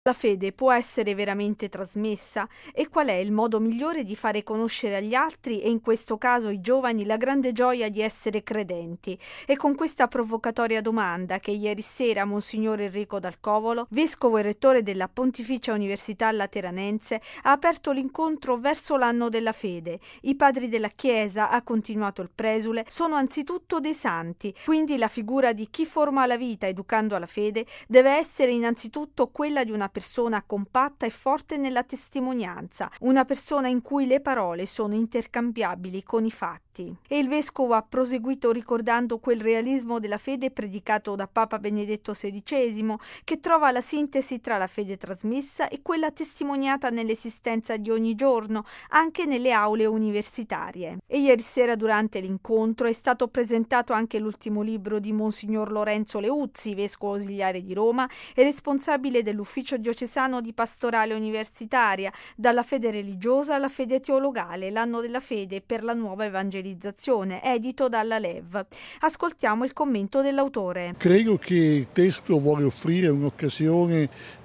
La fede può essere veramente trasmessa? E qual è il modo migliore di fare conoscere agli altri, e in questo caso i giovani, la grande gioia di essere credenti? E con questa provocatoria domanda che ieri sera Monsignor Enrico Dal Covolo, vescovo e rettore della Pontificia Università Lateranense, ha aperto l'incontro verso l'anno della fede. I padri della Chiesa, ha continuato il presule, sono anzitutto dei santi, quindi la figura di chi forma la vita educando alla fede deve essere innanzitutto quella di una persona compatta e forte nella testimonianza, una persona in cui le parole sono intercambiabili con i fatti. E il vescovo ha proseguito ricordando quel realismo della fede predicato da Papa Benedetto XVI, che trova la sintesi tra la fede trasmessa e quella testimoniata nell'esistenza di ogni giorno, anche nelle aule universitarie. E ieri sera durante l'incontro è stato presentato anche l'ultimo libro di Monsignor Lorenzo Leuzzi, vescovo ausiliare di Roma e responsabile dell'ufficio diocesano di pastorale universitaria, dalla fede religiosa alla fede teologale, l'anno della fede per la nuova evangelizzazione, edito dalla LEV. Ascoltiamo il commento dell'autore. Credo che il testo vuole offrire un'occasione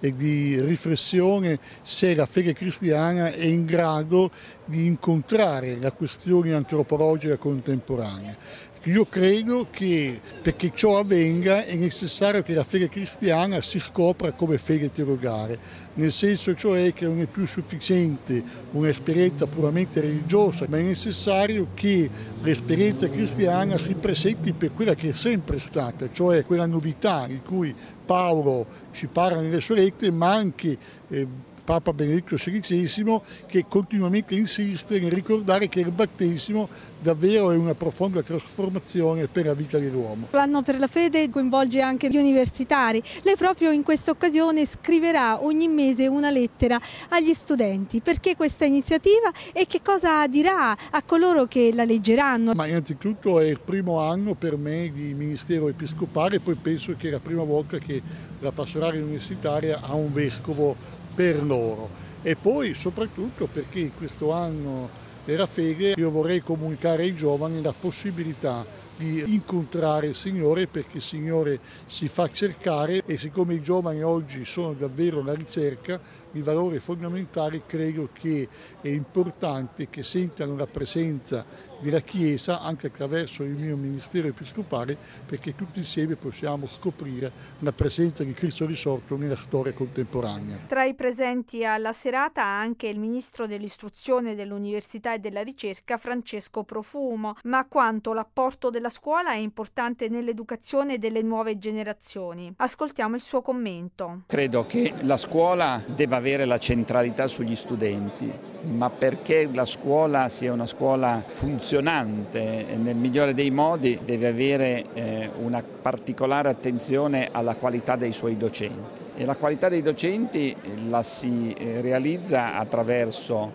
di riflessione se la fede cristiana è in grado di incontrare la questione antropologica contemporanea. Io credo che perché ciò avvenga è necessario che la fede cristiana si scopra come fede teologale, nel senso cioè che non è più sufficiente un'esperienza puramente religiosa, ma è necessario che l'esperienza cristiana si presenti per quella che è sempre stata, cioè quella novità di cui Paolo ci parla nelle sue lettere, ma anche Papa Benedetto XVI, che continuamente insiste nel ricordare che il battesimo davvero è una profonda trasformazione per la vita dell'uomo. L'anno per la fede coinvolge anche gli universitari. Lei proprio in questa occasione scriverà ogni mese una lettera agli studenti. Perché questa iniziativa e che cosa dirà a coloro che la leggeranno? Ma innanzitutto è il primo anno per me di ministero episcopale, poi penso che è la prima volta che la pastorale universitaria ha un vescovo per loro, e poi soprattutto perché in questo anno della fede io vorrei comunicare ai giovani la possibilità di incontrare il Signore, perché il Signore si fa cercare, e siccome i giovani oggi sono davvero alla ricerca di valori fondamentali, credo che è importante che sentano la presenza della Chiesa anche attraverso il mio ministero episcopale, perché tutti insieme possiamo scoprire la presenza di Cristo risorto nella storia contemporanea. Tra i presenti alla serata anche il ministro dell'istruzione, dell'università e della ricerca Francesco Profumo. Ma quanto l'apporto della scuola è importante nell'educazione delle nuove generazioni? Ascoltiamo il suo commento. Credo che la scuola debba avere la centralità sugli studenti, ma perché la scuola sia una scuola funzionante nel migliore dei modi deve avere una particolare attenzione alla qualità dei suoi docenti, e la qualità dei docenti la si realizza attraverso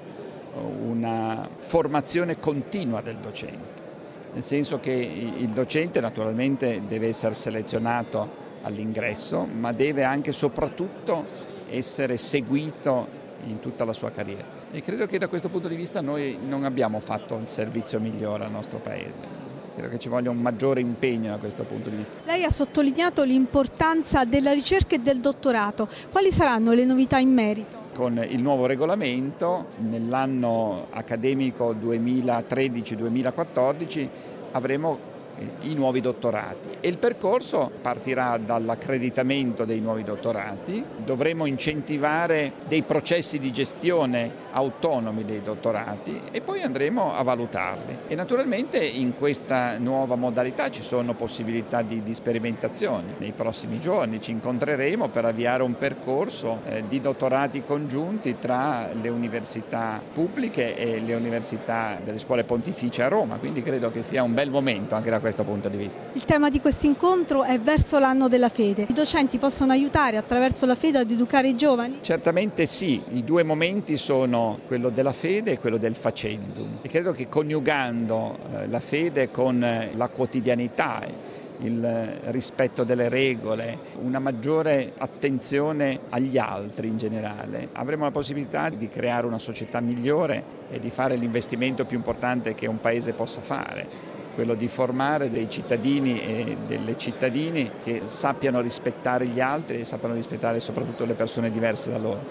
una formazione continua del docente, nel senso che il docente naturalmente deve essere selezionato all'ingresso, ma deve anche e soprattutto essere seguito in tutta la sua carriera. E credo che da questo punto di vista noi non abbiamo fatto il servizio migliore al nostro Paese. Credo che ci voglia un maggiore impegno da questo punto di vista. Lei ha sottolineato l'importanza della ricerca e del dottorato. Quali saranno le novità in merito? Con il nuovo regolamento, nell'anno accademico 2013-2014 avremo i nuovi dottorati e il percorso partirà dall'accreditamento dei nuovi dottorati. Dovremo incentivare dei processi di gestione autonomi dei dottorati e poi andremo a valutarli, e naturalmente in questa nuova modalità ci sono possibilità di sperimentazione. Nei prossimi giorni ci incontreremo per avviare un percorso di dottorati congiunti tra le università pubbliche e le università delle scuole pontificie a Roma, quindi credo che sia un bel momento anche da questo punto di vista. Il tema di questo incontro è verso l'anno della fede. I docenti possono aiutare attraverso la fede ad educare i giovani? Certamente sì, i due momenti sono quello della fede e quello del facendum, e credo che coniugando la fede con la quotidianità, il rispetto delle regole, una maggiore attenzione agli altri in generale, avremo la possibilità di creare una società migliore e di fare l'investimento più importante che un paese possa fare, quello di formare dei cittadini e delle cittadine che sappiano rispettare gli altri e sappiano rispettare soprattutto le persone diverse da loro.